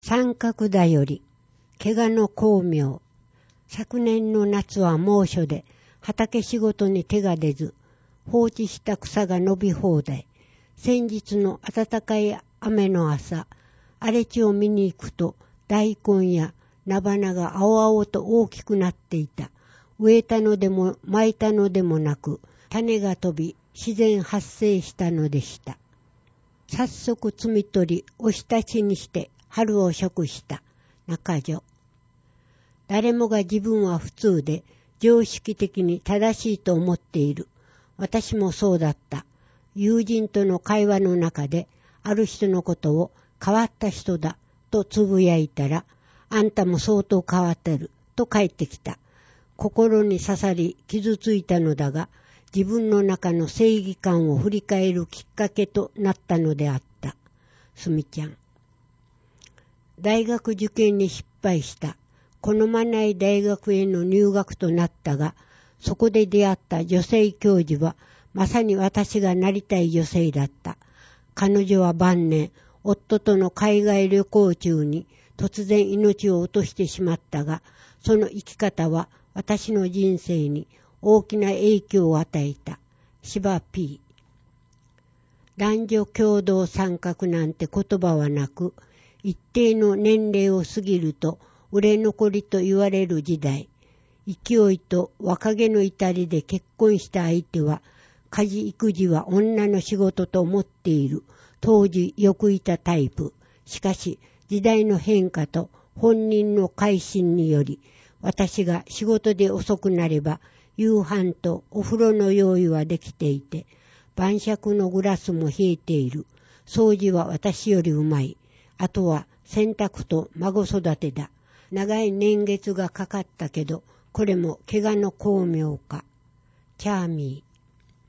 三角田より、怪我の巧妙。昨年の夏は猛暑で、畑仕事に手が出ず、放置した草が伸び放題。先日の暖かい雨の朝、荒れ地を見に行くと、大根や菜花が青々と大きくなっていた。植えたのでも巻いたのでもなく、種が飛び、自然発生したのでした。早速摘み取り、おひたちにして春を食した中女。誰もが自分は普通で常識的に正しいと思っている。私もそうだった。友人との会話の中で、ある人のことを変わった人だとつぶやいたら、あんたも相当変わってると返ってきた。心に刺さり傷ついたのだが、自分の中の正義感を振り返るきっかけとなったのであった。すみちゃん。大学受験に失敗した。好まない大学への入学となったが、そこで出会った女性教授は、まさに私がなりたい女性だった。彼女は晩年、夫との海外旅行中に突然命を落としてしまったが、その生き方は私の人生に大きな影響を与えた。芝 P。男女共同参画なんて言葉はなく、一定の年齢を過ぎると売れ残りと言われる時代。勢いと若気の至りで結婚した相手は、家事育児は女の仕事と思っている。当時よくいたタイプ。しかし時代の変化と本人の改心により、私が仕事で遅くなれば、夕飯とお風呂の用意はできていて、晩酌のグラスも冷えている。掃除は私よりうまい。あとは洗濯と孫育てだ。長い年月がかかったけど、これも怪我の巧妙か。チャーミー。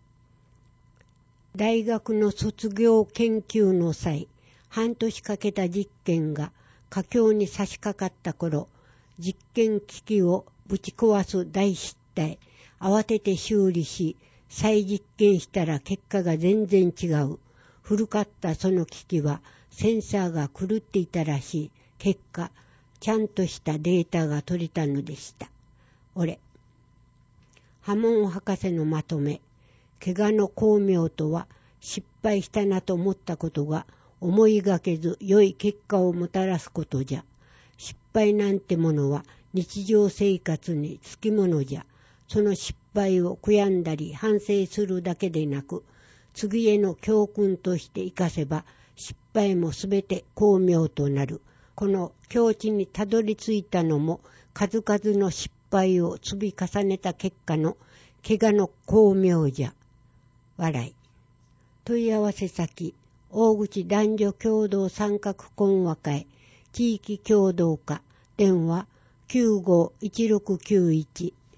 大学の卒業研究の際、半年かけた実験が佳境に差し掛かった頃、実験機器をぶち壊す大失態。慌てて修理し、再実験したら結果が全然違う。古かったその機器はセンサーが狂っていたらしい。結果、ちゃんとしたデータが取れたのでした。俺。ハモン博士のまとめ。怪我の巧妙とは、失敗したなと思ったことが思いがけず良い結果をもたらすことじゃ。失敗なんてものは日常生活につきものじゃ。その失敗を悔やんだり反省するだけでなく、次への教訓として生かせば、失敗もすべて巧妙となる。この境地にたどり着いたのも、数々の失敗を積み重ねた結果の怪我の巧妙じゃ。笑い。問い合わせ先、大口男女共同参画懇話会、地域共同課、電話951691